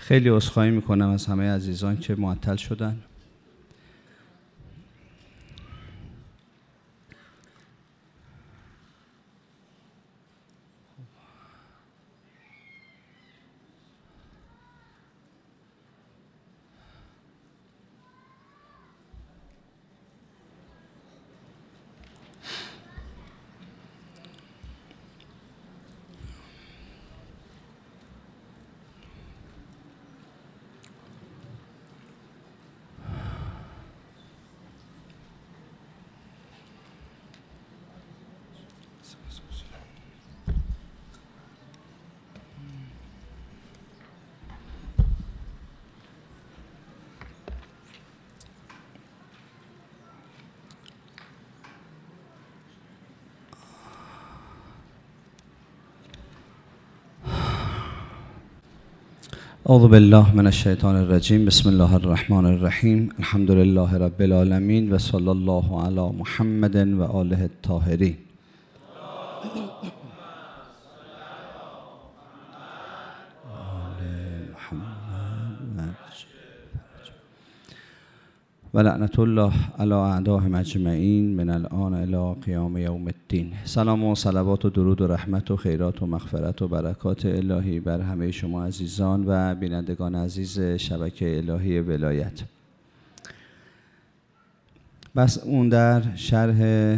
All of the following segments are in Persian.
خیلی عذرخواهی میکنم از همه عزیزان که معطل شدن. اعوذ بالله من الشیطان الرجیم. بسم الله الرحمن الرحیم. الحمد لله رب العالمین و صلی الله علی محمد و آله الطاهرین. و لعنت الله علی اعدائهم اجمعین من الان الی قیام یوم الدین. سلام و صلوات و درود و رحمت و خیرات و مغفرت و برکات الهی بر همه شما عزیزان و بینندگان عزیز شبکه الهی ولایت. بس اون در شرح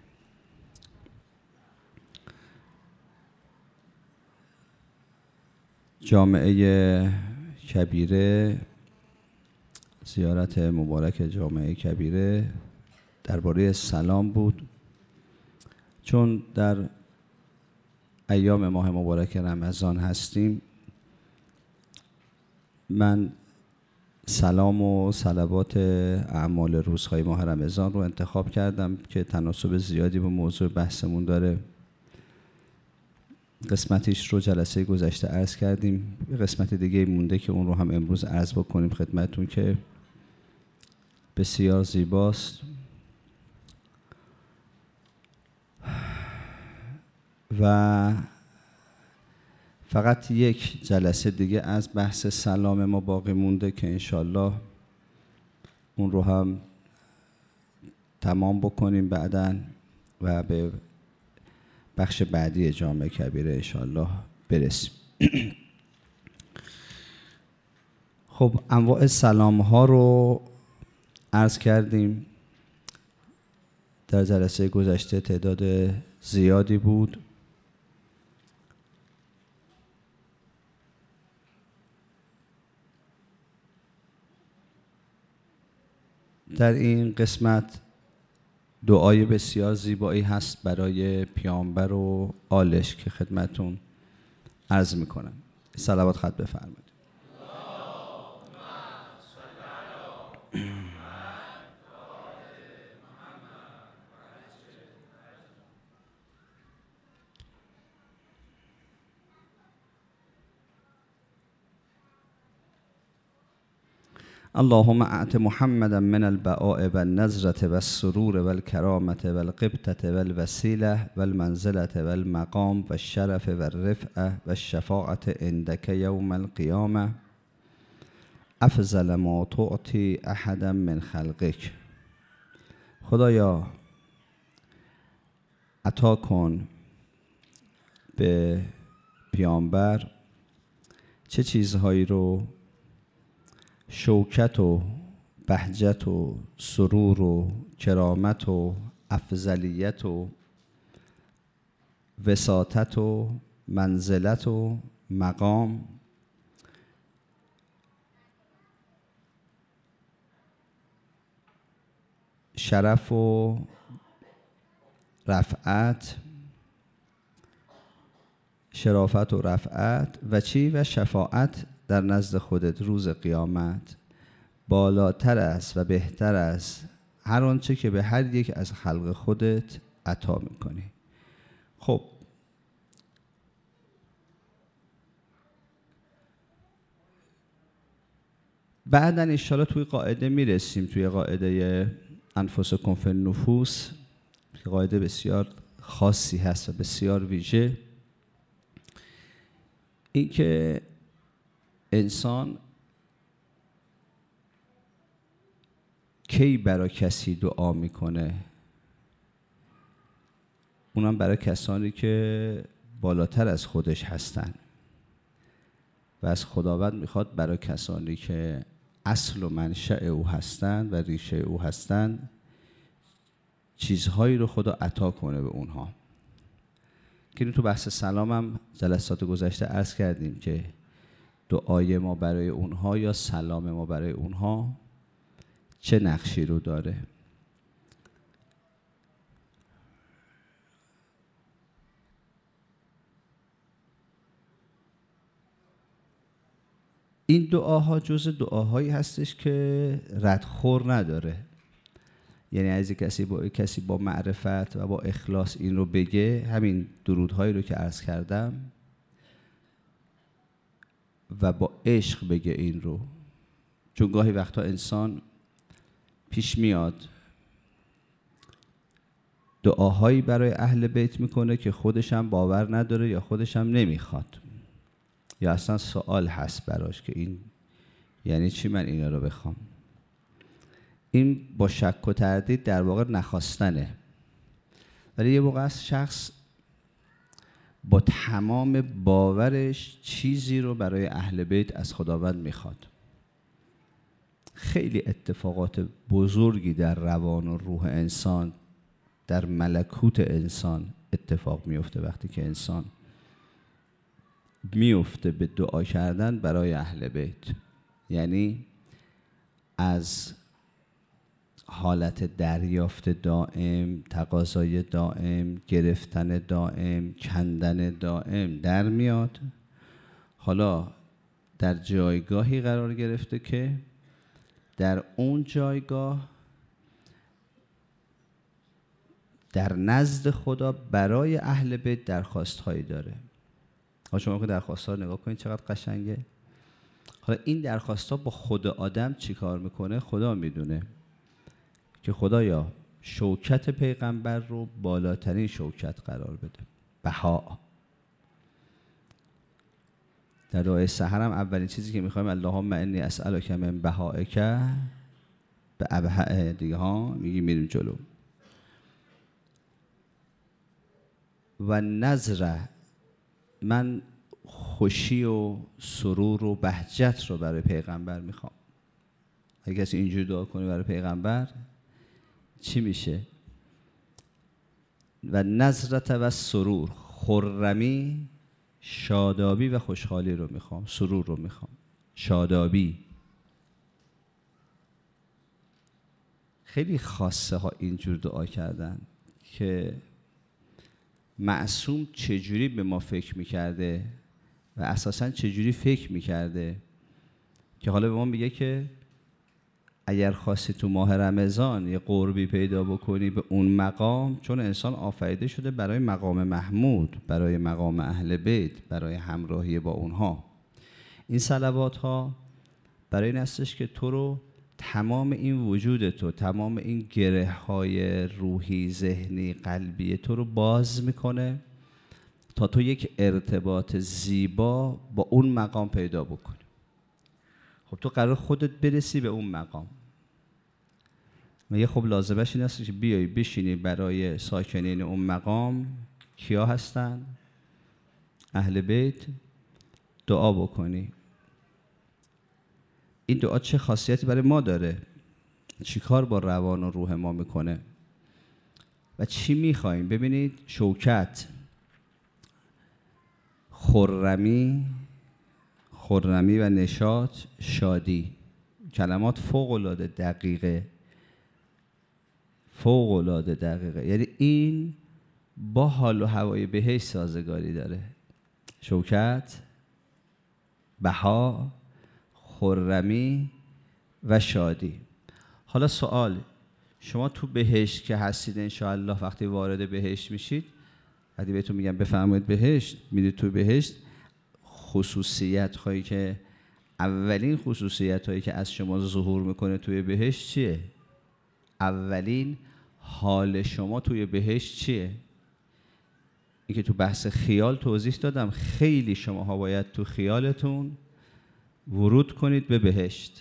جامعه کبیره، زیارت مبارک جامعه کبیره درباره سلام بود. چون در ایام ماه مبارک رمضان هستیم، من سلام و صلوات اعمال روزهای ماه رمضان رو انتخاب کردم که تناسب زیادی با موضوع بحثمون داره. قسمتیش رو جلسه گذشته عرض کردیم، قسمت دیگه مونده که اون رو هم امروز عرض بکنیم خدمتون که بسیار زیباست و فقط یک جلسه دیگه از بحث سلام ما باقی مونده که انشالله اون رو هم تمام بکنیم بعداً و به بخش بعدی جامعه کبیره انشالله برسیم. خب انواع سلام ها رو عرض کردیم. در جلسه گذشته تعداد زیادی بود. در این قسمت دعای بسیار زیبایی هست برای پیامبر و آلش که خدمتون عرض میکنم. صلوات خط بفرمایید. اللهم اعط محمدا من البعاء والنظرة والسرور والكرامة والقبطة والوسيلة والمنزلة والمقام والشرف والرفعة والشفاعة عندك يوم القيامة افضل ما تعطي احدا من خلقك. خدایا عطا کن به پیامبر چه چیزهایی رو شوکت و بهجت و سرور و کرامت و افضلیت و وساطت و منزلت و مقام شرف و رفعت، شرافت و رفعت و چی و شفاعت در نزد خودت روز قیامت بالاتر است و بهتر است هر آنچه که به هر یک از خلق خودت عطا میکنی. خب بعداً انشاءالله توی قاعده میرسیم، توی قاعده انفسکم فی النفوس که قاعده بسیار خاصی هست و بسیار ویژه، این که انسان کی برای کسی دعا میکنه؟ اونم برای کسانی که بالاتر از خودش هستن و از خداوند میخواد برای کسانی که اصل و منشأ او هستند و ریشه او هستند چیزهایی رو خدا عطا کنه به اونها. که تو بحث سلام هم جلسات گذشته عرض کردیم که دعای ما برای اونها یا سلام ما برای اونها چه نقشی رو داره. این دعاها جز دعاهایی هستش که ردخور نداره. یعنی از کسی با معرفت و با اخلاص این رو بگه، همین درودهایی رو که عرض کردم، و با عشق بگه این رو. چون گاهی وقتا انسان پیش میاد دعاهایی برای اهل بیت میکنه که خودش هم باور نداره یا خودش هم نمیخواد، یا اصلا سوال هست براش که این یعنی چی من اینا رو بخوام. این با شک و تردید در واقع نخواستنه. ولی یه موقع از شخص با تمام باورش چیزی رو برای اهل بیت از خداوند میخواد. خیلی اتفاقات بزرگی در روان و روح انسان، در ملکوت انسان اتفاق میفته وقتی که انسان میفته به دعا کردن برای اهل بیت. یعنی از حالت دریافت دائم، تقاضای دائم، گرفتن دائم، کندن دائم در میاد. حالا در جایگاهی قرار گرفته که در اون جایگاه در نزد خدا برای اهل بیت درخواست هایی داره. حالا شما که درخواست ها نگاه کنید چقدر قشنگه. حالا این درخواست ها با خود آدم چی کار میکنه خدا میدونه. که خدایا شوکت پیغمبر رو بالاترین شوکت قرار بده، بها. در دعای سحر هم اولین چیزی که میخوایم اللهم انی اسألک من بهائک به ابهع دیگه ها میریم جلو. و نظر، من خوشی و سرور و بهجت رو برای پیغمبر میخوام. اگه کسی اینجوری دعا کنه برای پیغمبر چی میشه؟ و نظرت و سرور، خرمی، شادابی و خوشحالی رو میخوام، سرور رو میخوام، شادابی. خیلی خاصه ها اینجور دعا کردن که معصوم چجوری به ما فکر میکرده و اساساً چجوری فکر میکرده که حالا به ما میگه که اگر خواستی تو ماه رمضان یه قربی پیدا بکنی به اون مقام، چون انسان آفریده شده برای مقام محمود، برای مقام اهل بیت، برای همراهی با اونها. این صلوات ها برای این هستش که تو رو، تمام این وجود تو، تمام این گره های روحی، ذهنی، قلبی تو رو باز میکنه تا تو یک ارتباط زیبا با اون مقام پیدا بکنی. خب تو قرار خودت برسی به اون مقام. میگه خب لازمش این است که بیای بشینی برای ساکنین اون مقام، کیا هستن؟ اهل بیت، دعا بکنی. این دعا چه خاصیتی برای ما داره؟ چی کار با روان و روح ما میکنه؟ و چی میخواییم؟ ببینید، شوکت، خرمی و نشاط، شادی، کلمات فوق‌العاده دقیقه، فوق‌العاده دقیقه. یعنی این با حال و هوای بهشت سازگاری داره. شوکت، بها، خرمی و شادی. حالا سوال، شما تو بهشت که هستید انشاءالله، وقتی وارد بهشت میشید، وقتی بهتون میگم بفرمایید بهشت، میرید تو بهشت، خصوصیت هایی که اولین خصوصیت هایی که از شما ظهور میکنه توی بهشت چیه؟ اولین حال شما توی بهشت چیه؟ این که تو بحث خیال توضیح دادم، خیلی شماها باید تو خیالتون ورود کنید به بهشت.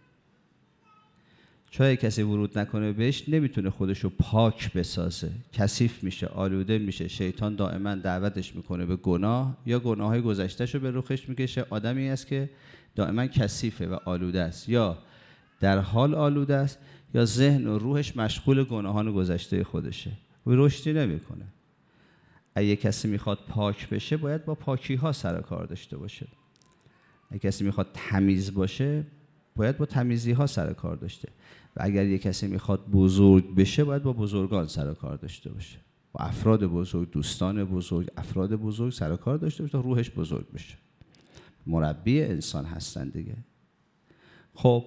چون اگه کسی ورود نکنه به بهشت نمیتونه خودشو پاک بسازه، کثیف میشه، آلوده میشه. شیطان دائما دعوتش میکنه به گناه، یا گناههای گذشتهشو به رخش میکشه. آدمی است که دائما کثیفه و آلوده است، یا در حال آلوده است، یا ذهن و روحش مشغول گناهان گذشته خودشه و رشدی نمیکنه. اگه کسی میخواد پاک بشه باید با پاکی ها سر کار داشته باشه. اگه کسی میخواد تمیز باشه باید با تمیزی ها سر کار داشته. و اگر یک کسی میخواد بزرگ بشه باید با بزرگان سر کار داشته باشه، با افراد بزرگ، دوستان بزرگ، افراد بزرگ سر کار داشته باشه تا روحش بزرگ بشه. مربی انسان هستن دیگه. خب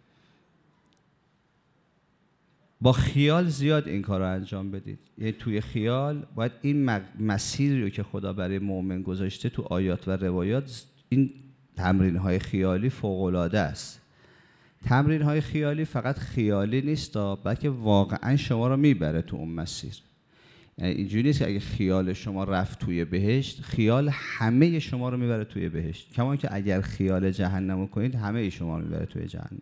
با خیال زیاد این کار رو انجام بدید. یعنی توی خیال باید این مسیری رو که خدا برای مؤمن گذاشته تو آیات و روایات، این تمرین‌های خیالی فوق‌العاده است. تمرین‌های خیالی فقط خیالی نیست، بلکه واقعا شما رو میبره تو اون مسیر. یعنی اینجوری نیست که اگه خیال شما رفت توی بهشت، خیال همه شما رو میبره توی بهشت. کما که اگر خیال جهنم رو کنید، همه شما رو میبره توی جهنم.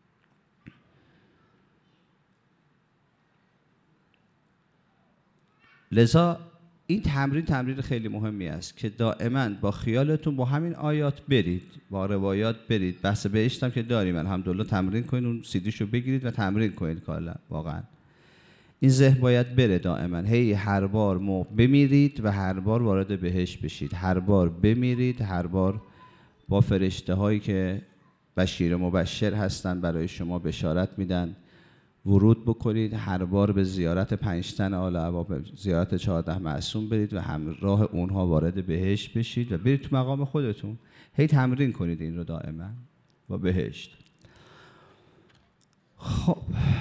لذا این تمرین خیلی مهمی است که دائما با خیالتون با همین آیات برید، با روایات برید. بحث بهشت هم که داریم الحمدلله، تمرین کنید، اون سیدیشو بگیرید و تمرین کنید. کاملا واقعا این ذهن باید بره دائما. هی هر بار بمیرید و هر بار وارد بهشت بشید. هر بار بمیرید، هر بار با فرشته هایی که بشیر مبشر هستن برای شما بشارت میدن ورود بکنید. هر بار به زیارت 5 تن آل ابواب، زیارت 14 معصوم برید و همراه اونها وارد بهشت بشید و برید تو مقام خودتون. هی تمرین کنید این رو دائما با بهشت. خب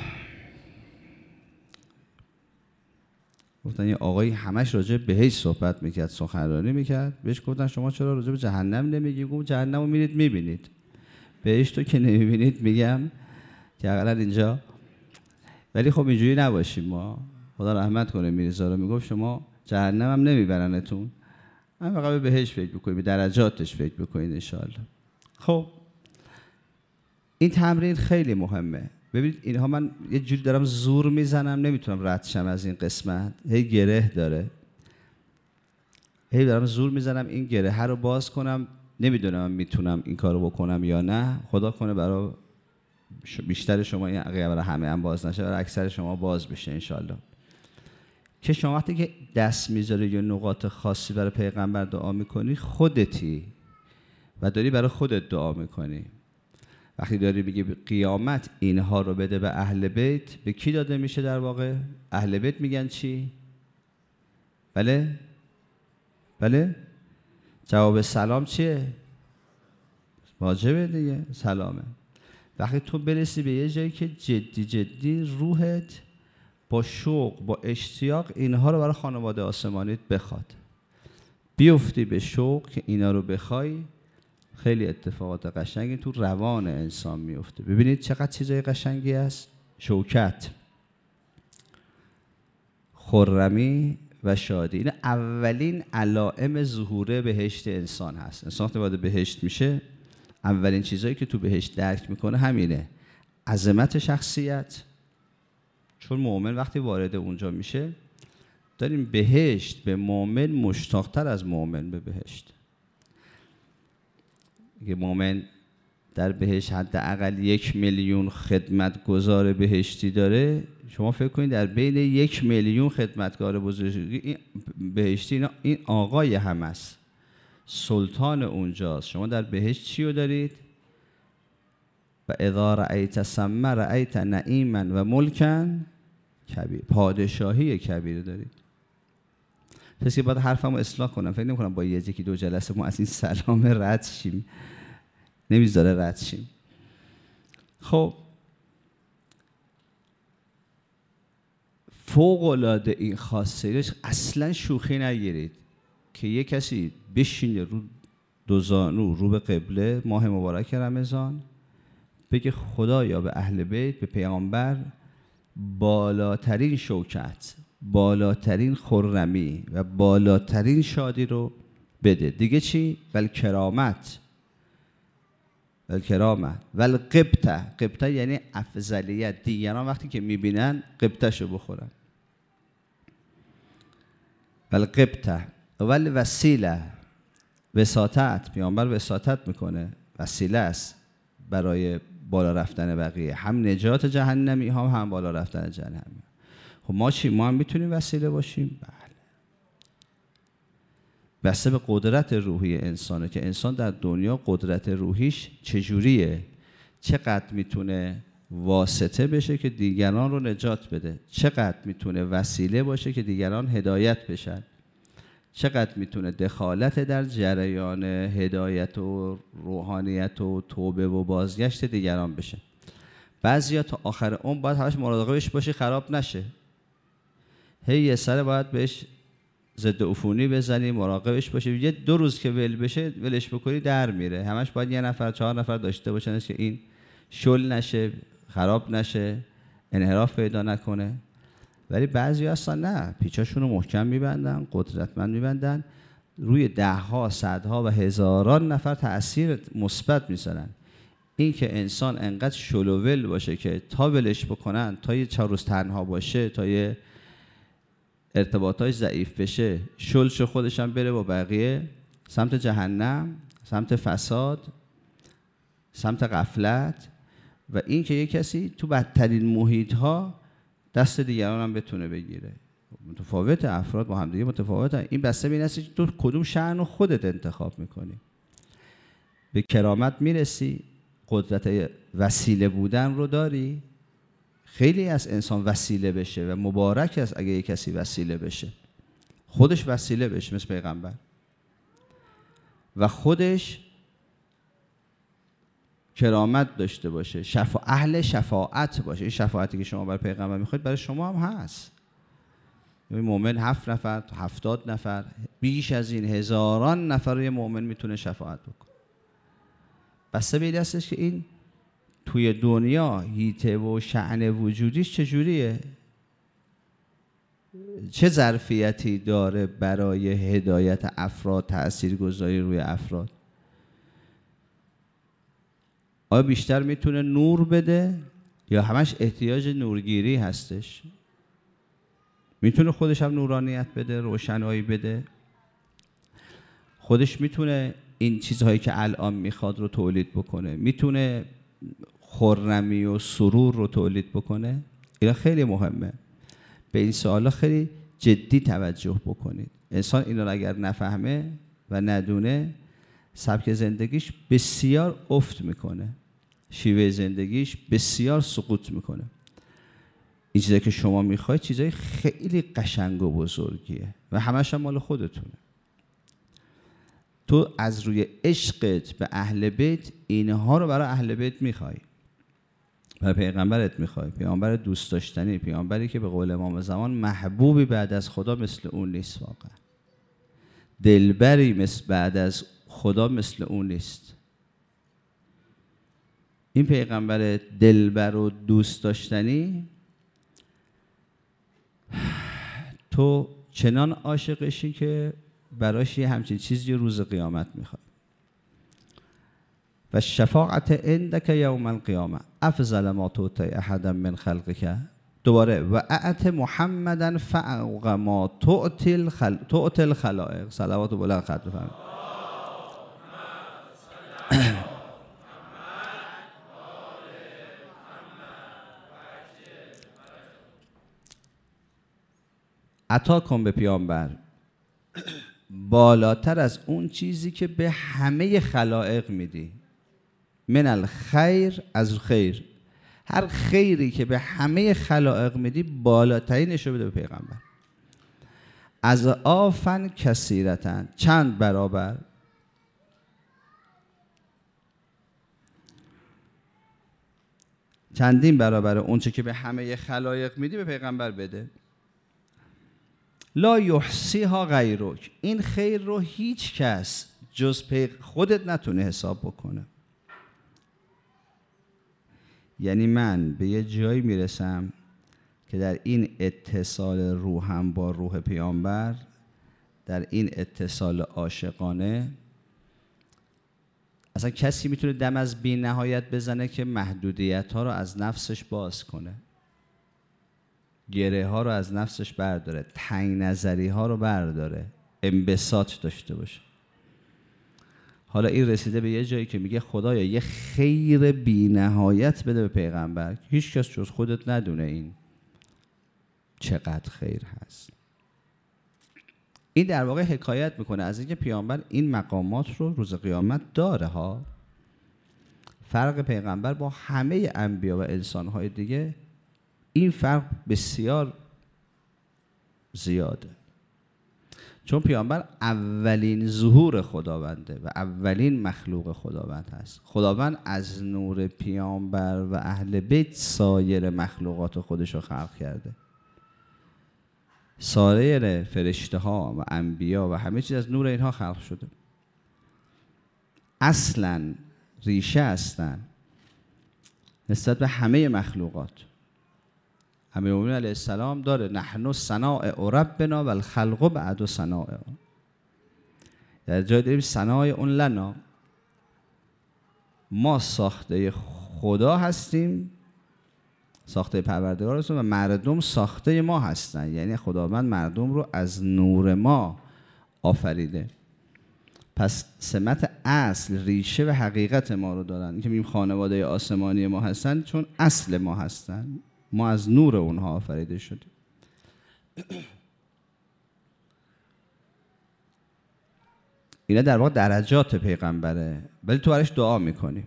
گفتن یه آقایی همش راجع به بهشت صحبت میکرد، سخنرانی میکرد. بهش گفتن شما چرا راجع به جهنم نمیگی؟ گفت جهنم رو میرید میبینید، بهشت رو که نمیبینید. میگم که اقلا اینجا، ولی خب اینجوری نباشیم. ما خدا رحمت کنه میرزا رو، میگفت شما جهنم هم نمیبرنتون، هم فقط به بهشت فکر بکنید، به درجاتش فکر بکنید انشاءالله. خب این تمرین خیلی مهمه. ببینید اینها من یه جوری دارم زور میزنم، نمیتونم رد شم از این قسمت. هی گره داره، هی دارم زور میزنم این گره رو باز کنم. نمیدونم میتونم این کارو بکنم یا نه. خدا کنه برای بیشتر شما این برای همه هم باز نشه، برای اکثر شما باز بشه انشالله. که شما وقتی که دست میذاری یا نقاط خاصی برای پیغمبر دعا میکنی، خودتی و داری برای خودت دعا میکنی. وقتی داری میگی قیامت اینها رو بده به اهل بیت، به کی داده میشه در واقع؟ اهل بیت میگن چی؟ بله؟ بله؟ جواب سلام چیه؟ واجبه دیگه، سلامه. وقتی تو برسی به یه جایی که جدی روحت با شوق، با اشتیاق اینها رو برای خانواده آسمانیت بخواد، بیفتی به شوق که اینا رو بخوای، خیلی اتفاقات قشنگی تو روان انسان میفته. ببینید چقدر چیزای قشنگی است. شوکت، خرمی و شادی، این اولین علائم ظهور بهشت انسان هست. انسان وقتی وارد بهشت میشه، اولین چیزایی که تو بهشت درک میکنه همینه: عظمت شخصیت. چون مؤمن وقتی وارد اونجا میشه، داریم بهشت به مؤمن مشتاقتر از مؤمن به بهشت. اگه مؤمن در بهشت حداقل 1 میلیون خدمتگزار بهشتی داره، شما فکر کنید در بین 1 میلیون خدمتگار بزرگی بهشتی این آقای هم است، سلطان اونجاست. شما در بهشت چی رو دارید؟ و اذا رأیت ثم رأیت نعیما و ملکا کبیر، پادشاهی کبیر دارید. پس که باید حرفمو اصلاح کنم. فکر نمی‌کنم با یکی 2 جلسه ما از این سلام رد شیم، نمیذاره رد شیم. خب فوق العاده این خاصیتش، اصلا شوخی نگیرید که یک کسی بشینه رو 2 زانو رو به قبله ماه مبارک رمضان، بگه خدایا به اهل بیت، به پیامبر بالاترین شوکت، بالاترین خرمی و بالاترین شادی رو بده. دیگه چی؟ بل کرامت الکرامه و القبطه یعنی افضلیت. دیگران وقتی که میبینن قبطه‌شو بخورن. و القبطه و الوسیله، وساطت. پیامبر وساطت میکنه، وسیله است برای بالا رفتن بقیه، هم نجات جهنمی ها هم بالا رفتن جهنمی. خب ما چی؟ ما هم میتونیم وسیله باشیم؟ بله. بسته به قدرت روحی انسانه که انسان در دنیا قدرت روحیش چجوریه، چقدر میتونه واسطه بشه که دیگران رو نجات بده، چقدر میتونه وسیله باشه که دیگران هدایت بشن، چقدر میتونه دخالت در جریان هدایت و روحانیت و توبه و بازگشت دیگران بشه. بعضیا تا آخر عمر باید همش مراقبش باشی خراب نشه. یه سر باید بهش ضد عفونی بزنی، مراقبش باشی. یه 2 روز که ول بشه، ولش بکنی در میره. همش باید 1 نفر 4 نفر داشته باشن که این شل نشه، خراب نشه، انحراف پیدا نکنه. ولی بعضی هستن نه، پیچاشون رو محکم میبندن، قدرتمند میبندن، روی 10ها، 100ها و هزاران نفر تأثیر مثبت میذارن. این که انسان انقدر شلوول باشه که تا ولش بکنن، تا یه 4 روز تنها باشه، تا یه ارتباطاش ضعیف بشه، شلش خودش هم بره با بقیه سمت جهنم، سمت فساد، سمت غفلت. و این که یک کسی تو بدترین محیط ها دست دیگران هم بتونه بگیره. متفاوت، افراد با هم دیگه متفاوتن. این بسته به این است که تو کدوم شأن خودت انتخاب میکنی. به کرامت میرسی، قدرت وسیله بودن رو داری. خیلی از انسان وسیله بشه و مبارک است اگه یک کسی وسیله بشه، خودش وسیله بشه مثل پیغمبر و خودش کرامت داشته باشه، اهل شفاعت باشه. این شفاعتی که شما برای پیغمبر میخواید برای شما هم هست. مؤمن 7 نفر تا 70 نفر، بیش از این هزاران نفر یه مؤمن میتونه شفاعت بکنه. بسته به این هستش که این توی دنیا هیته و شأن وجودیش چجوریه، چه ظرفیتی داره برای هدایت افراد، تأثیرگذاری روی افراد. آیا بیشتر میتونه نور بده یا همش احتیاج نورگیری هستش؟ میتونه خودش هم نورانیت بده، روشنایی بده، خودش میتونه این چیزهایی که الان میخواد رو تولید بکنه، میتونه خرمی و سرور رو تولید بکنه. اینا خیلی مهمه. به این سوالا خیلی جدی توجه بکنید. انسان اینا رو اگر نفهمه و ندونه، سبک زندگیش بسیار افت میکنه، شیوه زندگیش بسیار سقوط میکنه. این چیزایی که شما میخواید چیزای خیلی قشنگ و بزرگیه و همش هم مال خودتونه. تو از روی عشقت به اهل بیت اینها رو برای اهل بیت میخوای، برای پیغمبرت میخوای، پیغمبر دوست داشتنی، پیغمبری که به قول امام زمان محبوبی بعد از خدا مثل اون نیست، واقعا دلبری مثل بعد از خدا مثل اون نیست. این پیغمبر دلبر و دوست داشتنی تو چنان عاشقشی که براش یه همچین چیزی روز قیامت میخوای. و شفاعت عندک یوم القیامه افضل ما تعطی احدا من خلقک. دوباره و اعط محمدا فوق ما تعطی الخلائق. صلوات بلند خط بفرمایید. عطا کن به پیامبر بالاتر از اون چیزی که به همه خلائق میدی. من الخیر، از خیر، هر خیری که به همه خلائق میدی بالاترینش رو بده به پیغمبر. از آفن کثیرتن، چند برابر. چندین برابر اون چه که به همه خلائق میدی به پیغمبر بده. لا یحصیها غیرک، این خیر رو هیچ کس جز خودت نتونه حساب بکنه. یعنی من به یه جایی میرسم که در این اتصال روحم با روح پیامبر، در این اتصال عاشقانه، اصلا کسی میتونه دم از بی نهایت بزنه که محدودیت ها رو از نفسش باز کنه، گره ها رو از نفسش برداره، تنگ نظری ها رو برداره، انبساط داشته باشه. حالا این رسیده به یه جایی که میگه خدایا یه خیر بی نهایت بده به پیغمبر، هیچ کس جز خودت ندونه این چقدر خیر هست. این در واقع حکایت میکنه از اینکه پیامبر این مقامات رو روز قیامت داره ها. فرق پیغمبر با همه انبیا و انسانهای دیگه این فرق بسیار زیاده، چون پیامبر اولین ظهور خداونده و اولین مخلوق خداوند هست. خداوند از نور پیامبر و اهل بیت سایر مخلوقات خودش رو خلق کرده. سایر فرشته ها و انبیا و همه چیز از نور اینها خلق شده. اصلا ریشه هستن نسبت به همه مخلوقات. امیرالمومنین علیه السلام داره نحن صنائع ربنا و الخلق بعد صنائع. در جای داریم صنایع اون لنا، ما ساخته خدا هستیم، ساخته پروردگار هستیم و مردم ساخته ما هستن. یعنی خداوند مردم رو از نور ما آفریده. پس سمت اصل، ریشه و حقیقت ما رو دارن. این که میگیم خانواده آسمانی ما هستن چون اصل ما هستن، ما از نور اونها آفریده شدیم. اینا در واقع درجات پیغمبره، ولی تو برش دعا میکنی.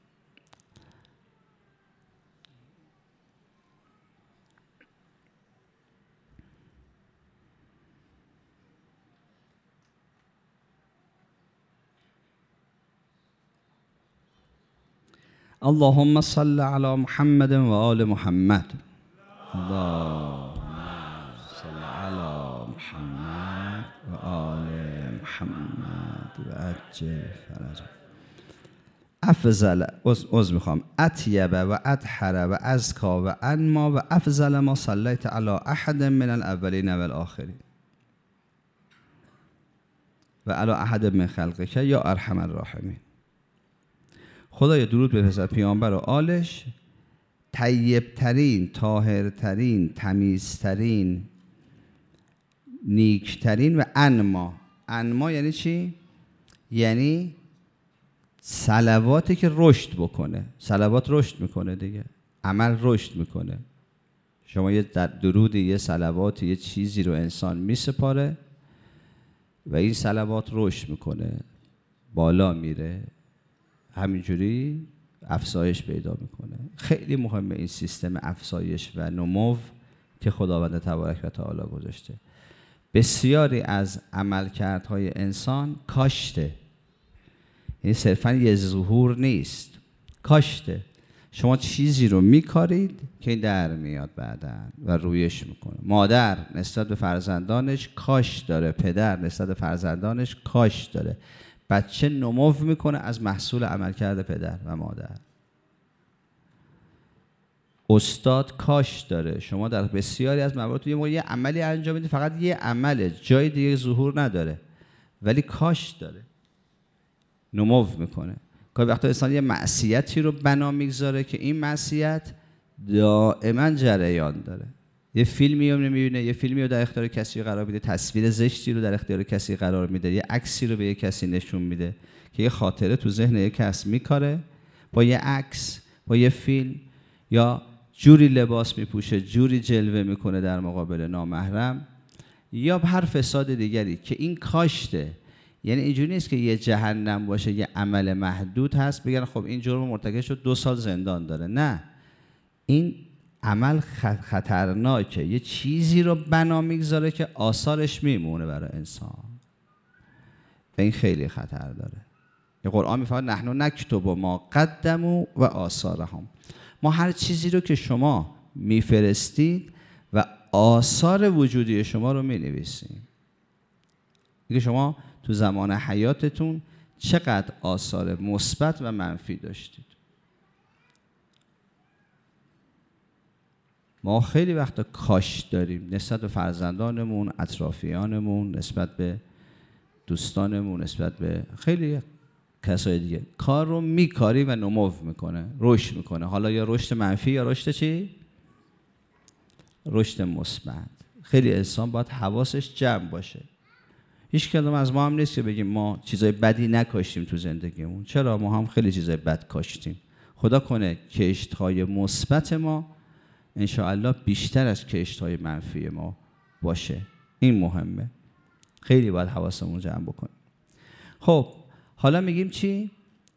اللهم صل على محمد و آل محمد. اللهم صل على محمد و آل محمد و عجل فرجه. افضل اطیب و اطهر و ازکا و انما و افضل ما صلیت علی احد من الاولین و الاخرین و علی احد من خلقک یا ارحم الراحمین. خدایا درود بفرست پیامبر و آلش، طیبترین، طاهرترین، تمیزترین، نیکترین و انما. انما یعنی چی؟ یعنی صلواتی که رشد بکنه. صلوات رشد میکنه دیگه، عمل رشد میکنه. شما یه درودی، یه صلواتی، یه چیزی رو انسان میسپاره و این صلوات رشد میکنه، بالا میره، همینجوری افزایش پیدا میکنه. خیلی مهمه این سیستم افزایش و نمو که خداوند تبارک و تعالی گذاشته. بسیاری از عملکردهای انسان کاشته، یعنی صرفا یه ظهور نیست، کاشته. شما چیزی رو میکارید که این در میاد بعدن و رویش میکنه. مادر نسبت به فرزندانش کاش داره، پدر نسبت به فرزندانش کاش داره. بچه نمو میکنه از محصول عملکرد پدر و مادر. استاد کاش داره. شما در بسیاری از موارد یه عملی انجام میدید، فقط یه عمله، جای دیگه ظهور نداره، ولی کاش داره، نمو میکنه. که وقتی انسان یه معصیتی رو بنا میگذاره که این معصیت دائما جریان داره. یه فیلمی رو میبینه، یه فیلمی رو در اختیار کسی قرار میده، تصویر زشتی رو در اختیار کسی قرار میده، یه عکسی رو به یه کسی نشون میده که یه خاطره تو ذهن یه کس میکاره با یه عکس، با یه فیلم، یا جوری لباس میپوشه، جوری جلوه میکنه در مقابل نامحرم، یا هر فساد دیگری که این کاشته. یعنی اینجوری نیست که یه جهنم باشه، یه عمل محدود هست بگن خب این جرم مرتکب شد 2 سال زندان داره. نه، این عمل خطرناکه، یه چیزی رو بنا میگذاره که آثارش میمونه برای انسان و این خیلی خطر داره. یه قرآن میفرماید نحن نکتب ما قدموا و آثارهم. ما هر چیزی رو که شما میفرستید و آثار وجودی شما رو مینویسیم. دیگه شما تو زمان حیاتتون چقدر آثار مثبت و منفی داشتید. ما خیلی وقتا کاش داریم نسبت به فرزندانمون، اطرافیانمون، نسبت به دوستانمون، نسبت به خیلی کسای دیگه. کار رو میکاری و نمو میکنه، رشد میکنه. حالا یا رشد منفی یا رشد چی؟ رشد مثبت. خیلی انسان باید حواسش جمع باشه. هیچ کدوم از ما هم نیست که بگیم ما چیزای بدی نکاشتیم تو زندگیمون. چرا؟ ما هم خیلی چیزای بد کاشتیم. خدا کنه کشت‌های مثبت ما انشاءالله بیشتر از کشت‌های منفی ما باشه. این مهمه. خیلی باید حواسمون جمع بکنیم. خب حالا میگیم چی؟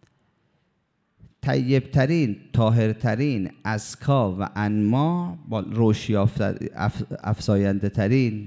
طیبترین، طاهرترین، ازکا و انما، با روشی افزاینده ترین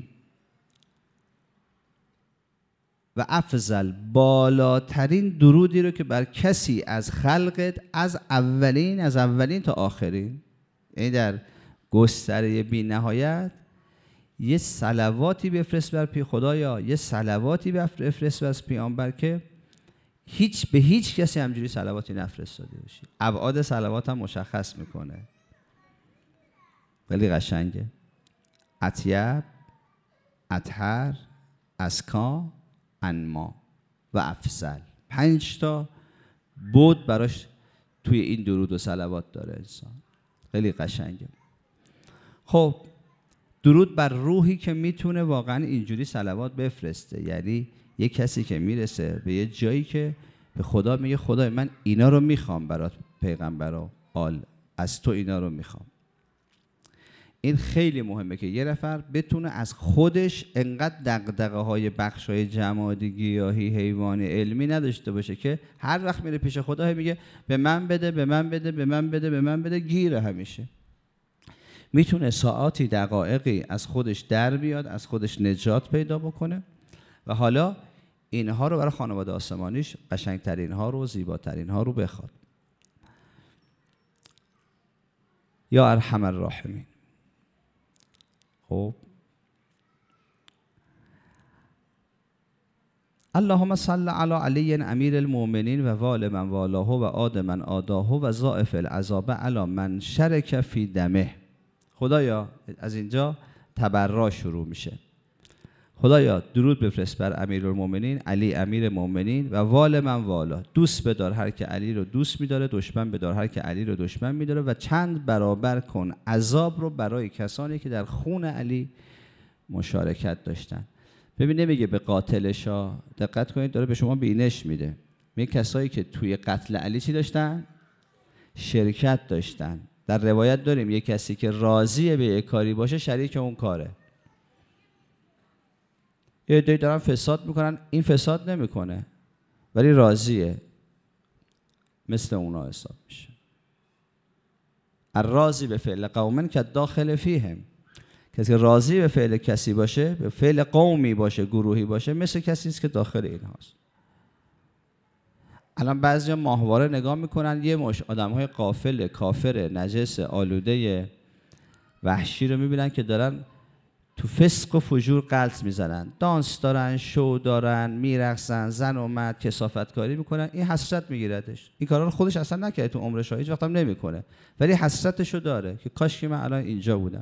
و افضل، بالاترین درودی رو که بر کسی از خلقت، از اولین تا آخرین، یعنی در گستره بی نهایت، یه صلواتی بفرست بر خدایا، یه صلواتی بفرست بر پیامبر که به هیچ کسی همجوری صلواتی نفرستاده باشی. ابعاد صلوات هم مشخص میکنه. خیلی قشنگه. اطیب، اطهر، ازکا، انما و افضل. 5 تا بود براش توی این درود و صلوات داره انسان. خیلی قشنگه. خب درود بر روحی که میتونه واقعا اینجوری صلوات بفرسته، یعنی یه کسی که میرسه به یه جایی که به خدا میگه خدای من اینا رو میخوام برات پیغمبرا آل، از تو اینا رو میخوام. این خیلی مهمه که یه نفر بتونه از خودش انقدر دغدغه های بخش های جمادی، گیاهی، حیوانی، علمی نداشته باشه که هر وقت میره پیش خدا میگه به من بده، به من بده، به من بده، به من بده، گیره همیشه. میتونه ساعاتی، دقایقی از خودش در بیاد، از خودش نجات پیدا بکنه و حالا اینها رو برای خانواده آسمانیش قشنگترین ها رو، زیباترین ها رو بخواد. یا ارحم الراحمین. خب اللهم صل علی علی امیر المؤمنین و وال من والاه و عاد من عاداه و ضاعف العذاب علی من شرک فی دمه. خدایا از اینجا تبرع شروع میشه. خدایا درود بفرست بر امیرالمومنین علی امیر مومنین و وال من والا. دوست بدار هر که علی رو دوست میداره، دشمن بدار هر که علی رو دشمن میداره و چند برابر کن عذاب رو برای کسانی که در خون علی مشارکت داشتن. ببین نمیگه به قاتلشا، دقت کنید داره به شما بینش میده. میگه کسایی که توی قتل علی چی داشتن؟ شرکت داشتن. در روایت داریم یه کسی که راضیه به یک کاری باشه شریک اون کاره. یه عده‌ای دارن فساد میکنن، این فساد نمیکنه ولی راضیه، مثل اونا حساب میشه. الراضی به فعل قومن که داخل فیهم. کسی که راضی به فعل کسی باشه، به فعل قومی باشه، گروهی باشه، مثل کسی است که داخل این هاست. الان بعضی ماهواره نگاه میکنن یه مش آدم‌های غافل، کافر، نجس، آلوده، وحشی رو میبینن که دارن تو فسق و فجور غلط میزنن، دانس دارن، شو دارن، میرقصن، زن و مرد کثافتکاری میکنن. این حسرت میگیردش. این کارا رو خودش اصلا نکرده تو عمرش، هیچ وقت هم نمیکنه، ولی حسرتشو داره که کاش که من الان اینجا بودم.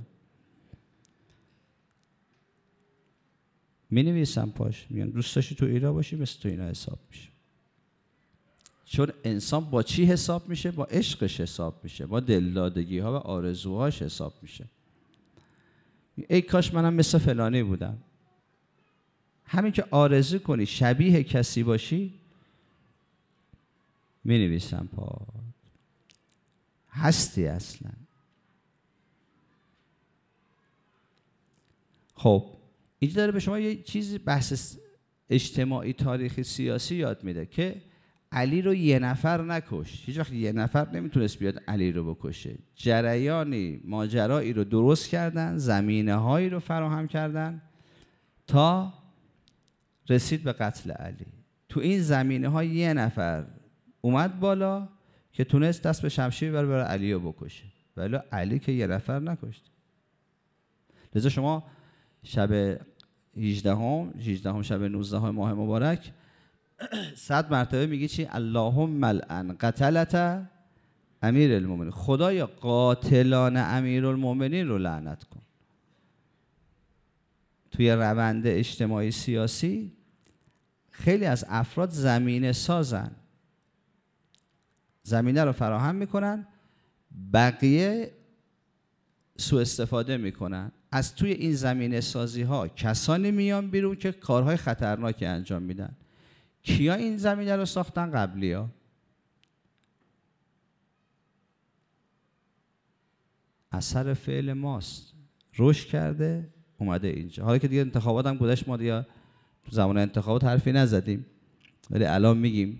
مینویسن پاش، میگن دوست داشتی تو ایران باشی، مثل تو اینا حساب میشه. چون انسان با چی حساب میشه؟ با عشقش حساب میشه، با دلدادگی ها و آرزوهاش حساب میشه. ای کاش منم مثل فلانی بودم. همین که آرزو کنی شبیه کسی باشی، مینویسن پا هستی اصلا. خب اینجا داره به شما یه چیزی بحث اجتماعی، تاریخی، سیاسی یاد میده که علی رو یه نفر نکش. هیچ وقت یه نفر نمیتونست بیاد علی رو بکشه. جریانی، ماجرایی رو درست کردن، زمینه هایی رو فراهم کردن تا رسید به قتل علی. تو این زمینه ها یه نفر اومد بالا که تونست دست به شمشیر برای علی رو بکشه، ولی علی که یه نفر نکشت. لذا شما شب 18 شب 19 ماه مبارک 100 مرتبه میگی چی؟ اللهم ملعن قتلت امیر المومنین. خدایا قاتلان امیر المومنین رو لعنت کن. توی روند اجتماعی سیاسی خیلی از افراد زمینه سازن زمینه رو فراهم میکنن، بقیه سوء استفاده میکنن. از توی این زمینه سازی ها کسانی میان بیرون که کارهای خطرناکی انجام میدن. کیا این زمینه رو ساختن؟ قبلی ها. اثر فعل ماست، رشد کرده اومده اینجا. حالا که دیگه انتخابات هم گذشت، ما دیگه تو زمان انتخابات حرفی نزدیم، ولی الان میگیم.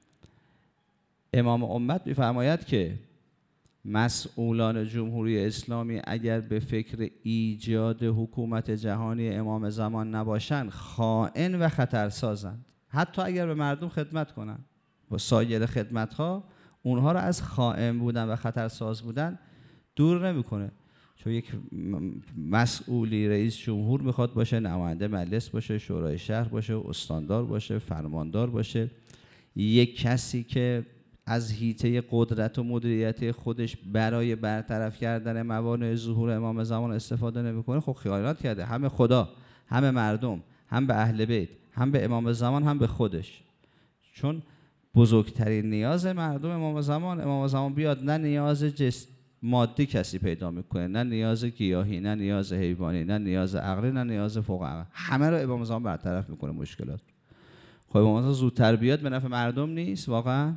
امام امت میفرماید که مسئولان جمهوری اسلامی اگر به فکر ایجاد حکومت جهانی امام زمان نباشند خائن و خطرسازند. حتی اگر به مردم خدمت کنند با سایر خدمت ها، اونها را از خائن بودن و خطرساز بودن دور نمیکنه. چون یک مسئولی رئیس جمهور میخواد باشه، نماینده مجلس باشه، شورای شهر باشه، استاندار باشه، فرماندار باشه، یک کسی که از حیطه قدرت و مدیریت خودش برای برطرف کردن موانع ظهور امام زمان استفاده نمیکنه، خب خیانت کرده، هم خدا، هم مردم، هم به اهل بیت، هم به امام زمان، هم به خودش. چون بزرگترین نیاز مردم امام زمان بیاد، نه نیاز مادی کسی پیدا میکنه، نه نیاز گیاهی، نه نیاز حیوانی، نه نیاز عقلی، نه نیاز فوق عقل. همه رو امام زمان برطرف میکنه مشکلات. خب امام زمان زودتر بیاد به نفع مردم نیست واقعا؟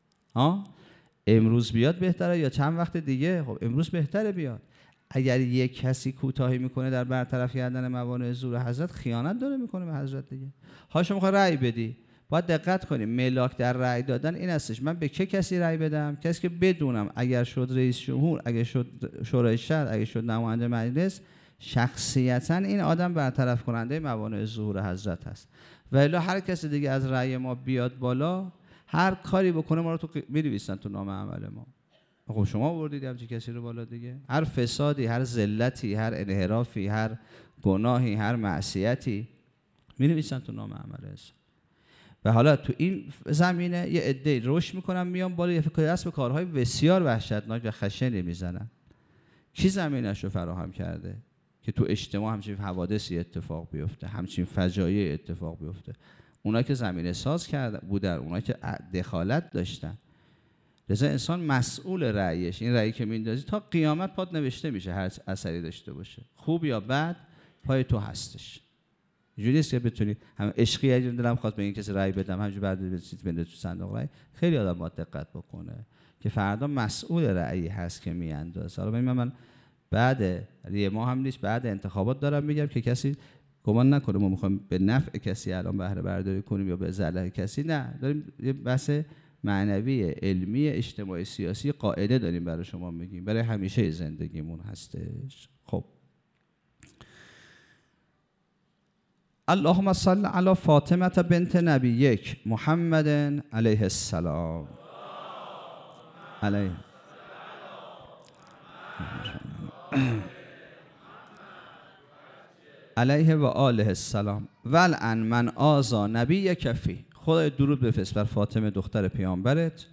امروز بیاد بهتره یا چند وقت دیگه؟ خب امروز بهتره بیاد. اگر یک کسی کوتاهی میکنه در برطرف کردن موانع ظهور حضرت، خیانت داره میکنه به حضرت دیگه. حالا شما میخوای رأی بدی، باید دقت کنیم. ملاک در رأی دادن این هستش، من به چه کسی رأی بدم؟ کسی که بدونم اگر شد رئیس جمهور، اگر شد شورای شهر، اگر شد نماینده مجلس، شخصیتاً این آدم برطرف کننده موانع ظهور حضرت هست. و الا هر کسی دیگه از رأی ما بیاد بالا، هر کاری بکنه ما رو تو می‌نویسن تو نامه عمل ما. خب شما آوردید همچین کسی رو بالا دیگه. هر فسادی، هر ذلتی، هر انحرافی، هر گناهی، هر معصیتی می‌نویسن تو نامه عمل حساب. و حالا تو این زمینه یه عده‌ای رشد میکنن، میان بالا، یه فکر دست به کارهای بسیار وحشتناک و خشنی میزنن. کی زمینش رو فراهم کرده که تو اجتماع همچین حوادثی اتفاق بیفته، همچین فجایعی اتفاق بیفته؟ اونا که زمینه ساز کرده بودن، اونا که دخالت داشتن. لذا انسان مسئول رأیش. این رأیی که میندازی تا قیامت پات نوشته میشه، هر اثری داشته باشه، خوب یا بد، پای تو هستش. اینجوری است که بتونی هم عشقی اگه دلم خواست به این کسی رأی بدم، همینجوری بعد چیز بنده تو صندوق رأی، خیلی آدم باید دقت بکنه که فردا مسئول رأیی هست که میاندازه. حالا من بعد یه ماه هم نیست، بعد انتخابات دارم میگم که کسی گمان نکنه ما میخوایم به نفع کسی الان بهره برداری کنیم یا به ضرر کسی. نه، داریم یه بحث معنوی، علمی، اجتماعی، سیاسی قاعده داریم برای شما میگیم، برای همیشه زندگیمون هستش. خب اللهم صل علی فاطمه بنت نبیک محمد علیه السلام علیه و آله السلام ولعن من آذی نبیک فی. خدای درود بفرست بر فاطمه دختر پیامبرت،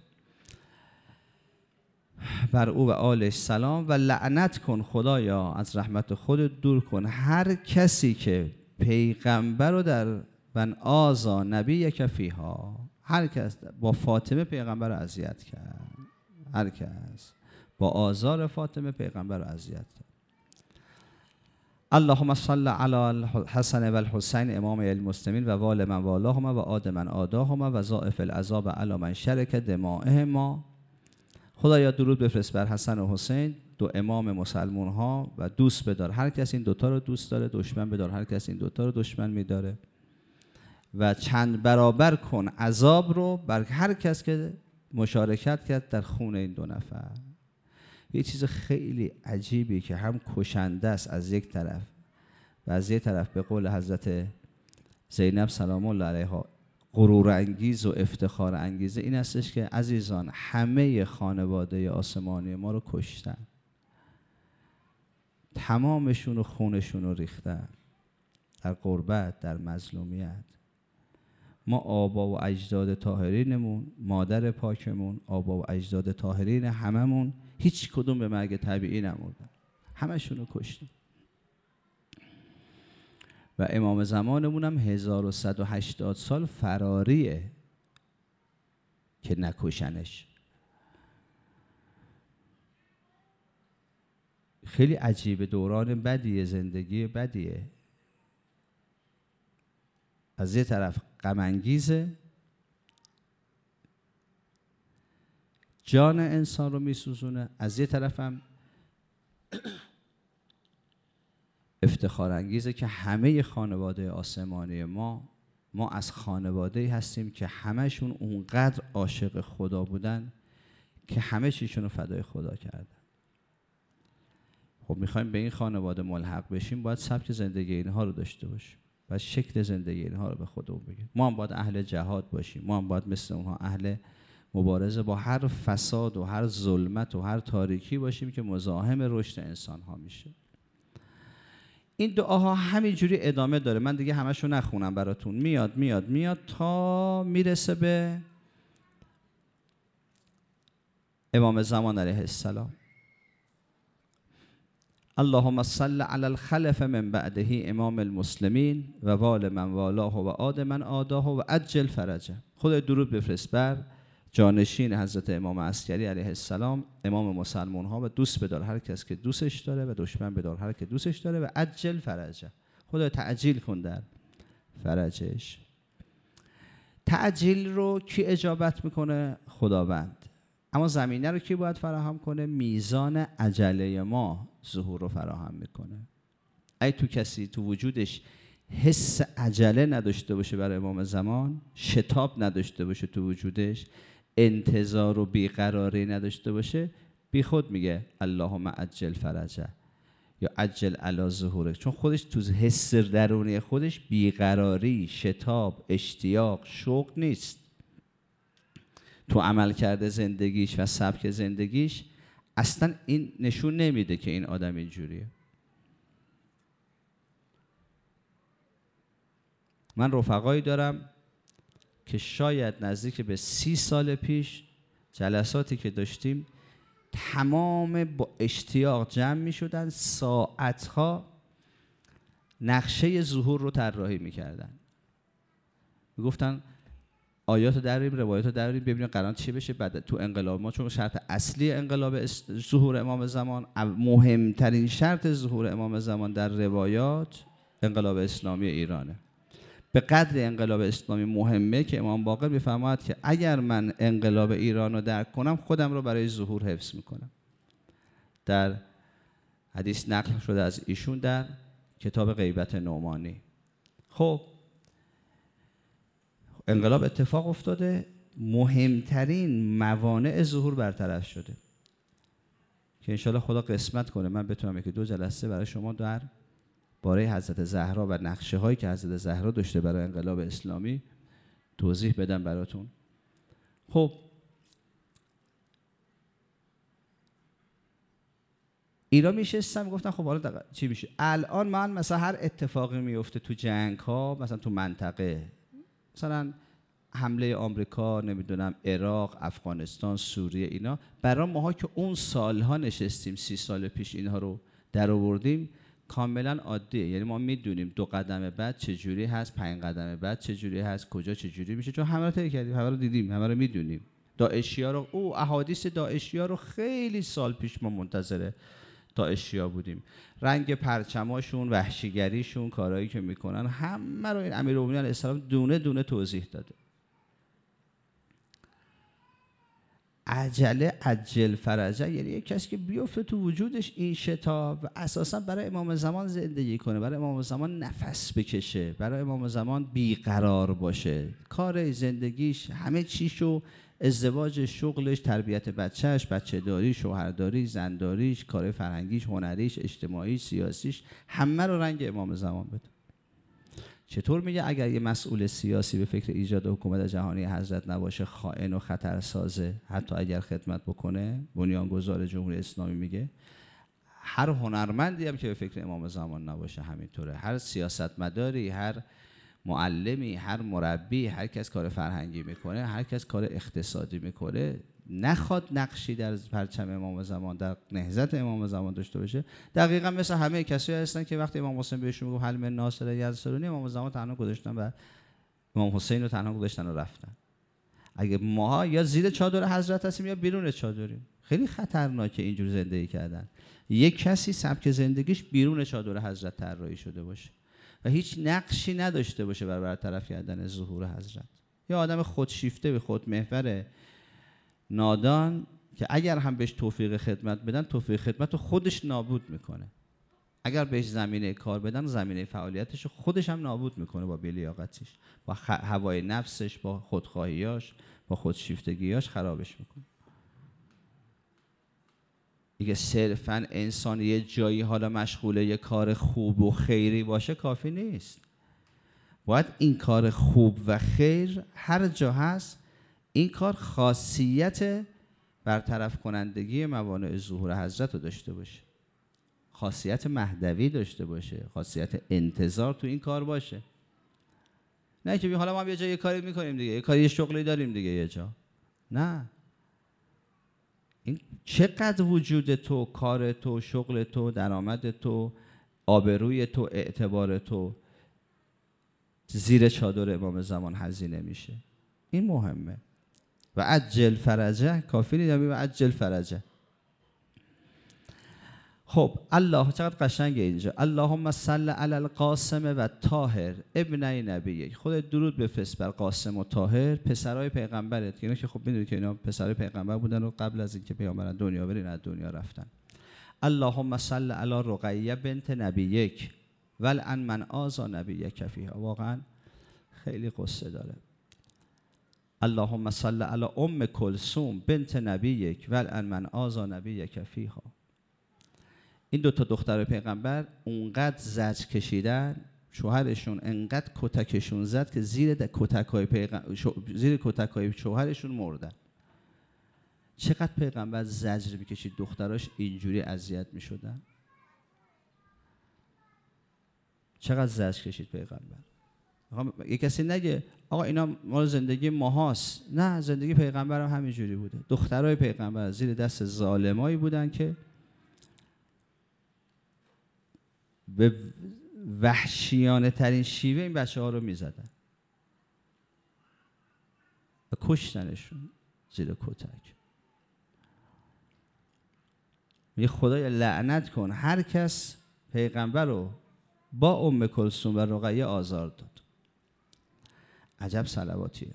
بر او و آلش سلام، و لعنت کن خدایا، از رحمت خودت دور کن هر کسی که پیغمبر رو در من آذی نبیک فیها، هر کس با فاطمه پیغمبر رو اذیت کرد، هر کس با آزار فاطمه پیغمبر رو اذیت کرد. اللهم صل علی الحسن و الحسین امام المسلمین و وال من والاهما و عاد من عاداهما و ضاعف العذاب علی من شرک دمائهما. خدایا درود بفرست بر حسن و حسین، دو امام مسلمان ها، و دوست بدار هر کس این دوتا رو دوست داره، دشمن بدار هر کس این دوتا رو دشمن میداره، و چند برابر کن عذاب رو بر هر کس که مشارکت کرد در خون این دو نفر. یه چیز خیلی عجیبی که هم کشنده است از یک طرف و از یک طرف به قول حضرت زینب سلام الله علیها غرور انگیز و افتخار انگیزه، این استش که عزیزان همه خانواده آسمانی ما رو کشتن، تمامشون رو خونشون رو ریختن در غربت، در مظلومیت. ما آبا و اجداد طاهرینمون، مادر پاکمون، آبا و اجداد طاهرین هممون، هیچ کدوم به مرگ طبیعی نمردن، همشون رو کشتیم. و امام زمانمون هم 1180 سال فراریه که نکشنش. خیلی عجیبه، دوران بدیه، زندگی بدیه. از یه طرف غم انگیزه، جان انسان رو میسوزونه، از یه طرف هم افتخار انگیزه که همه خانواده آسمانی ما از خانواده‌ای هستیم که همه‌شون اونقدر عاشق خدا بودن که همه چیشون رو فدای خدا کردن. خب میخوایم به این خانواده ملحق بشیم، باید سبک زندگی اینها رو داشته باشیم، باید شکل زندگی اینها رو به خودمون بگیریم. ما هم باید اهل جهاد باشیم، ما هم باید مثل اونها اهل مبارزه با هر فساد و هر ظلمت و هر تاریکی باشیم که مزاحم رشد انسان ها میشه. این دعاها همینجوری ادامه داره، من دیگه همشو نخونم براتون، میاد تا میرسه به امام زمان علیه السلام. اللهم صل علی الخلف من بعده امام المسلمین و وال من والاه و عاد من عاداه و عجل فرجه. خدا درود بفرست بر جانشین حضرت امام عسکری علیه السلام، امام مسلمان ها، و دوست بدار هر کس که دوستش داره و دشمن بدار هر که دوستش داره، و عجل فرجه. خدا تعجیل کن در فرجش. تعجیل رو کی اجابت میکنه؟ خداوند. اما زمینه رو کی باید فراهم کنه؟ میزان عجله ما ظهور رو فراهم میکنه. اگه تو کسی تو وجودش حس عجله نداشته باشه برای امام زمان، شتاب نداشته باشه تو وجودش، انتظار و بیقراری نداشته باشه، بی خود میگه اللهم عجل فرجه یا عجل علی ظهوره، چون خودش تو حس درونی خودش بیقراری، شتاب، اشتیاق، شوق نیست. تو عمل کرده زندگیش و سبک زندگیش اصلا این نشون نمیده که این آدم اینجوریه. من رفقایی دارم که شاید نزدیک به 30 سال پیش جلساتی که داشتیم تمام با اشتیاق جمع می شدن، ساعتها نقشه ظهور رو طراحی می کردن. می گفتن آیات رو دراریم، روایات رو دراریم، ببینیم قرار چی بشه بعد تو انقلاب ما، چون شرط اصلی انقلاب ظهور امام زمان، مهمترین شرط ظهور امام زمان در روایات انقلاب اسلامی ایرانه. به قدر انقلاب اسلامی مهمه که امام باقر میفرماید که اگر من انقلاب ایران رو درک کنم خودم رو برای ظهور حفظ میکنم. در حدیث نقل شده از ایشون در کتاب غیبت نعمانی. خب انقلاب اتفاق افتاده، مهمترین موانع ظهور برطرف شده که انشالله خدا قسمت کنه من بتونم یکی 2 جلسه برای شما در باره حضرت زهرا و نقشه هایی که حضرت زهرا داشته برای انقلاب اسلامی توضیح بدم براتون. خب اینا میشستم گفتن خب حالا چی میشه؟ الان من مثلا هر اتفاقی میفته تو جنگ ها، مثلا تو منطقه، مثلا حمله آمریکا، نمیدونم عراق، افغانستان، سوریه، اینا برای ماها که اون سالها نشستیم 30 سال پیش اینها رو در آوردیم کاملا عادیه. یعنی ما میدونیم 2 قدم بعد چه جوری هست، 5 قدم بعد چه جوری هست، کجا چه جوری میشه، چون همه رو طی کردیم، همه رو دیدیم، همه رو میدونیم. داعشیا رو احادیث داعشیا رو خیلی سال پیش ما منتظر داعشیا بودیم. رنگ پرچماشون، وحشیگریشون، کارهایی که میکنن، همه رو این امیرالمومنین علیه السلام دونه دونه توضیح داده. عجله عجل فرجه یعنی یک کسی که بیفته تو وجودش این شتاب و اساسا برای امام زمان زندگی کنه، برای امام زمان نفس بکشه، برای امام زمان بیقرار باشه، کار زندگیش همه چیشو، ازدواجش، شغلش، تربیت بچهش، بچه داری، شوهرداری، زنداریش، کار فرهنگیش، هنریش، اجتماعیش، سیاسیش، همه رو رنگ امام زمان بده. چطور میگه اگر یه مسئول سیاسی به فکر ایجاد حکومت جهانی حضرت نباشه خائن و خطرسازه، حتی اگر خدمت بکنه؟ بنیانگذار جمهوری اسلامی میگه هر هنرمندی هم که به فکر امام زمان نباشه همینطوره. هر سیاستمداری، هر معلمی، هر مربی، هر کس کار فرهنگی میکنه، هر کس کار اقتصادی میکنه، نخواد نقشی در پرچم امام زمان، در نهضت امام زمان داشته باشه، دقیقاً مثل همه کسایی هستن که وقتی امام حسین بهشون میگه حل من ناصر یزدانی، امام زمان تنها گذاشتن و امام حسین رو تنها گذاشتن و رفتن. اگه ما یا زیر چادر حضرت هستیم یا بیرون چادریم، خیلی خطرناکه اینجور زندگی کردن. یک کسی سبک زندگیش بیرون چادر حضرت طراحی شده باشه و هیچ نقشی نداشته باشه برای برطرف کردن ظهور حضرت. یا آدم خودشیفته به خودمحور نادان که اگر هم بهش توفیق خدمت بدن، توفیق خدمت رو خودش نابود میکنه. اگر بهش زمینه کار بدن، زمینه فعالیتش رو خودش هم نابود میکنه با بی‌لیاقتیش، با هوای نفسش، با خودخواهیاش، با خودشیفتگیاش خرابش میکنه. دیگه صرفاً انسان یه جایی حالا مشغوله یه کار خوب و خیری باشه کافی نیست. باید این کار خوب و خیر هر جا هست، این کار خاصیت برطرف کنندگی موانع ظهور حضرت رو داشته باشه، خاصیت مهدوی داشته باشه، خاصیت انتظار تو این کار باشه. نه که حالا ما یه جا یه کاری میکنیم دیگه، یه کاری، یه شغلی داریم دیگه یه جا. نه، این چقدر وجود تو، کار تو، شغل تو، درآمد تو، آبروی تو، اعتبار تو زیر چادر امام زمان هزینه میشه. این مهمه. و عجل فرجه، کافی نیست و عجل فرجه. خب الله، چقدر قشنگه اینجا. اللهم صل علی القاسم و طاهر ابنی نبیک. خودت درود بفرست بر قاسم و طاهر، پسرای پیغمبرت. اینا که خب میدونید که اینا پسرای پیغمبر بودن و قبل از اینکه پیامبران دنیا برین از دنیا رفتن. اللهم صل علی رقیه بنت نبیک ولعن من آذی نبیک فیها. واقعا خیلی قصه داره. اللهم صل علی ام کلثوم بنت نبیک ولعن من آذی نبیک فیها. این دوتا دختر پیغمبر اونقدر زجر کشیدن، شوهرشون انقدر کتکشون زد که زیر کتک‌های شوهرشون مردن. چقدر پیغمبر زجر میکشید، دختراش اینجوری اذیت میشدن. چقدر زجر کشید پیغمبر. یه کسی نگه آقا اینا مال زندگی ماهاست. نه، زندگی پیغمبر هم همینجوری بوده. دخترای پیغمبر زیر دست ظالمایی بودن که به وحشیانه ترین شیوه این بچه ها رو می زدن و کشتنشون زیر کتک. یه خدای لعنت کن هر کس پیغمبر رو با ام کلثوم و رقیه آزار داد. عجب صلواتیه.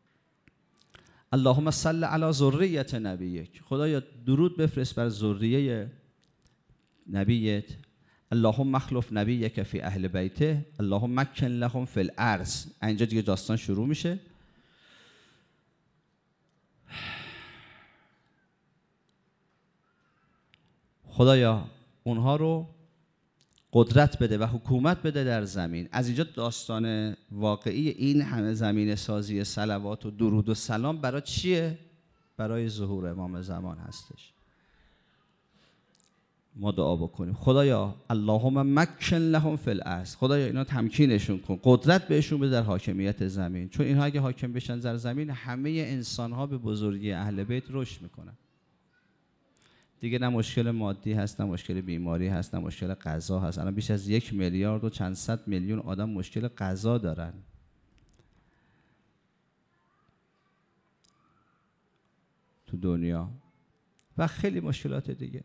اللهم صل علی ذریة نبیک. خدایا درود بفرست بر ذریه نبیت. اللهم اخلف نبیک فی اهل بیته اللهم مکن لهم فی الارض. اینجا دیگه داستان شروع میشه. خدایا اونها رو قدرت بده و حکومت بده در زمین. از اینجا داستان واقعی این همه زمین سازی صلوات و درود و سلام برای چیه؟ برای ظهور امام زمان هستش. ما دعا بکنیم خدایا اللهم مکن لهم فی الارض. خدایا اینا تمکینشون کن، قدرت بهشون بده در حاکمیت زمین، چون اینها اگه حاکم بشن در زمین همه انسان ها به بزرگی اهل بیت رشد میکنن. دیگه نه مشکل مادی هست، نه مشکل بیماری هست، نه مشکل غذا هست. الان بیش از 1 میلیارد و چند صد میلیون آدم مشکل غذا دارن. تو دنیا و خیلی مشکلات دیگه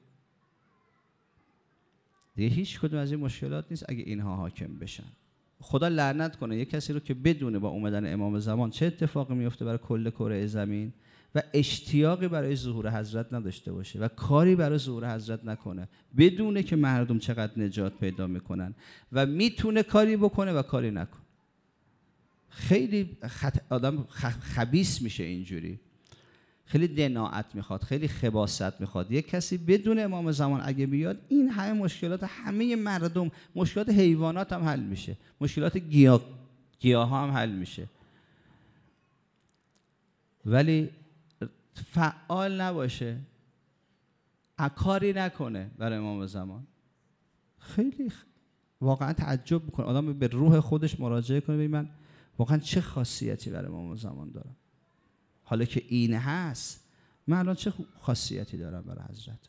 هیچ کدوم از این مشکلات نیست اگه اینها حاکم بشن. خدا لعنت کنه یک کسی رو که بدونه با اومدن امام زمان چه اتفاقی میفته برای کل کره زمین و اشتیاقی برای ظهور حضرت نداشته باشه و کاری برای ظهور حضرت نکنه، بدونه که مردم چقدر نجات پیدا میکنن و میتونه کاری بکنه و کاری نکنه. خیلی آدم خبیث میشه اینجوری. خیلی دناعت میخواد، خیلی خباثت میخواد. یک کسی بدون امام زمان اگه بیاد این همه مشکلات همه مردم، مشکلات حیوانات هم حل میشه، مشکلات گیاه هم حل میشه. ولی فعال نباشه، کاری نکنه برای امام زمان. خیلی واقعا تعجب میکنه آدم به روح خودش مراجعه کنه ببین من واقعا چه خاصیتی برای امام زمان دارم. حالا که این هست من الان چه خاصیتی دارم برای حضرت.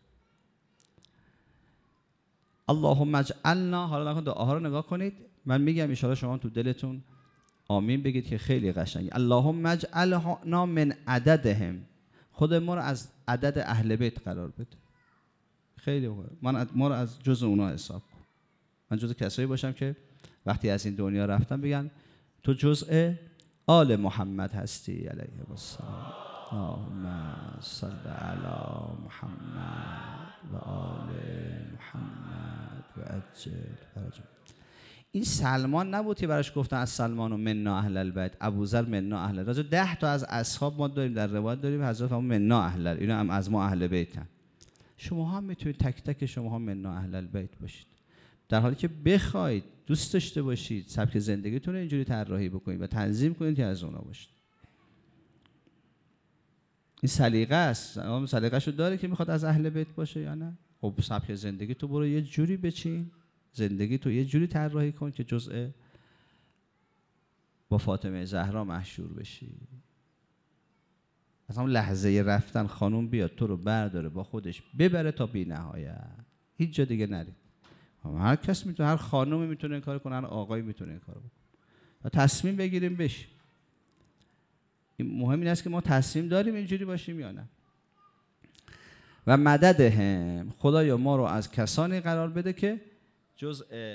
اللهم اجعلنا، حالا نکن دعاها رو نگاه کنید، من میگم ان شاءالله شما تو دلتون آمین بگید که خیلی قشنگه. اللهم اجعلنا من عددهم. خود ما رو از عدد اهل بیت قرار بده. خیلی مهم. ما رو از جز اونا حساب کن. من جز کسایی باشم که وقتی از این دنیا رفتم بگن تو جزء آل محمد هستی علیه السلام. اللهم صل علی محمد و آل محمد و عجل فرجهم. این سلمان نبود که براش گفتن از سلمان و منا اهل البیت، ابوذر منا اهل البیت. 10 تا از اصحاب ما داریم، در روایت داریم حضرت هم منا اهل البیت، اینا هم از ما اهل بیتن. شما هم میتونید تک تک شما هم منا اهل البیت باشید، در حالی که بخواید دوست داشته باشید سبک زندگیتون رو اینجوری طراحی بکنید و تنظیم کنید که از اونا باشید. این سلیقه است. سلیقه‌شو داره که میخواد از اهل بیت باشه یا نه؟ خب سبک زندگی تو برو یه جوری بچین، زندگی تو یه جوری طراحی کن که جزء با فاطمه زهرا محشور بشی. اصلا لحظه رفتن خانوم بیاد تو رو برداره با خودش ببره تا بی نهایت، هیچ جا دیگه نرید. هر کس میتونه، هر خانومی میتونه این کار کنه، هر آقایی میتونه این کار بکنه و تصمیم بگیریم بشیم. این مهم این است که ما تصمیم داریم اینجوری باشیم یا نه. و مددهم، خدایا ما رو از کسانی قرار بده که جزء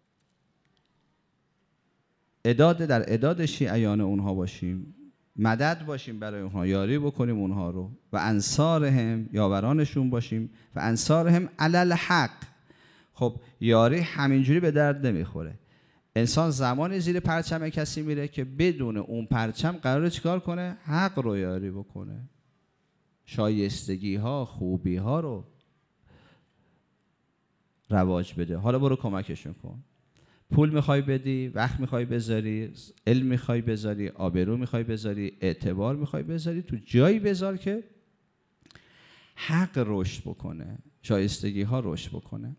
اعداد در اعداد شیعیان اونها باشیم، مدد باشیم برای اونها، یاری بکنیم اونها رو. و انصارهم، یاورانشون باشیم. و انصارهم علی الحق. خب یاری همینجوری به درد نمیخوره. انسان زمانی زیر پرچم کسی میره که بدون اون پرچم قراره چیکار کنه؟ حق رو یاری بکنه، شایستگی ها، خوبی ها رو رواج بده. حالا برو کمکشون کن. پول میخوای بدی، وقت میخوای بذاری، علم میخوای بذاری، آبرو میخوای بذاری، اعتبار میخوای بذاری، تو جایی بذار که حق رشد بکنه، شایستگی ها رشد بکنه.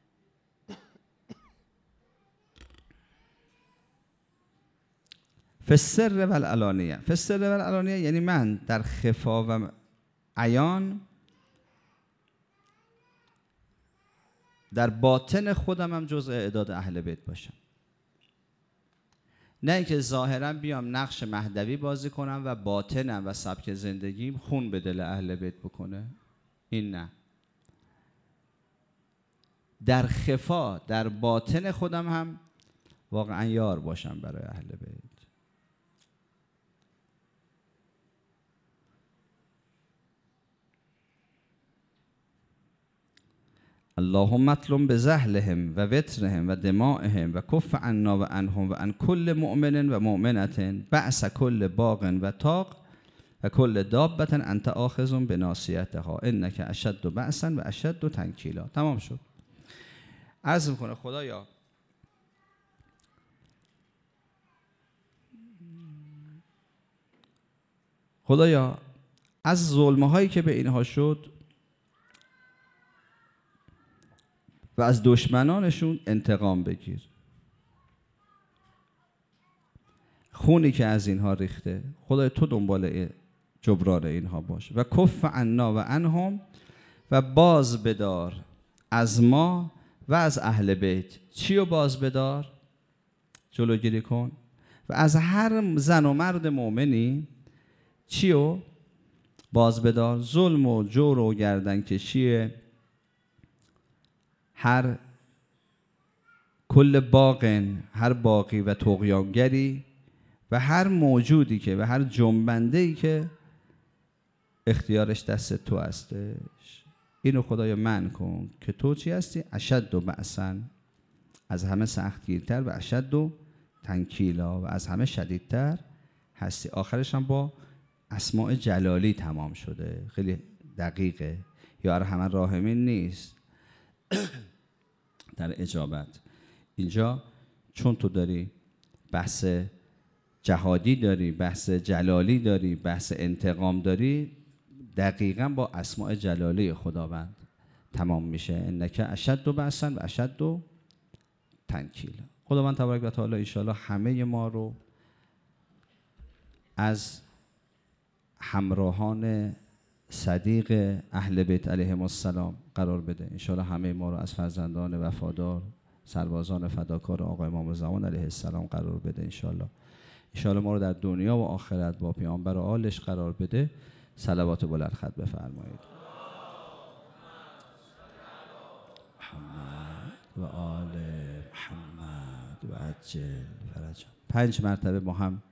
فالسر والعلانیه. فالسر والعلانیه یعنی من در خفا و عیان، در باطن خودم هم جزء اعداد اهل بیت باشم. نه اینکه ظاهرا بیام نقش مهدوی بازی کنم و باطنم و سبک زندگیم خون به دل اهل بیت بکنه. این نه. در خفا، در باطن خودم هم واقعا یار باشم برای اهل بیت. اللهم اطلب بزهلهم و وترهم و دمائهم و کف عنا و عنهم و عن کل مؤمن و مؤمنة بأس کل باغ و طاغ و کل دابة انت آخذ بناصیتها انک اشد بأسا و اشد تنکیلا. تمام شد. عرض میکنه خدایا از ظلمه هایی که به اینها شد و از دشمنانشون انتقام بگیر. خونی که از اینها ریخته خدای تو دنبال جبران اینها باش. و کف عنا و عنهم، و باز بدار از ما و از اهل بیت. چی رو باز بدار؟ جلوگیری کن. و از هر زن و مرد مؤمنی چی رو باز بدار؟ ظلم و جور و گردنکشی هر کل باغن، هر باغی و طغیانگری و هر موجودی که و هر جنبنده‌ای که اختیارش دست تو هستش. اینو خدایا منع کن که تو چی هستی؟ اشد و بأسا، از همه سختگیرتر، و اشد و تنکیلا، و از همه شدیدتر هستی. آخرش هم با اسماء جلالی تمام شده. خیلی دقیقه. یا ارحم الراحمین نیست در اجابت. اینجا چون تو داری بحث جهادی داری، بحث جلالی داری، بحث انتقام داری، دقیقاً با اسماء جلالی خداوند تمام میشه. انک اشد و بأسا و اشد و تنکیلا. خداوند تبارک و تعالی ان شاءالله همه ما رو از همراهان صدیق اهل بیت علیهم السلام قرار بده. ان شاءالله همه ما رو از فرزندان وفادار، سربازان فداکار آقا امام زمان علیه السلام قرار بده. ان شاءالله ما رو در دنیا و آخرت با پیامبر و آلش قرار بده صلوات بلند خط بفرمایید. محمد و آل محمد و عجل فرجهم. 5 مرتبه با هم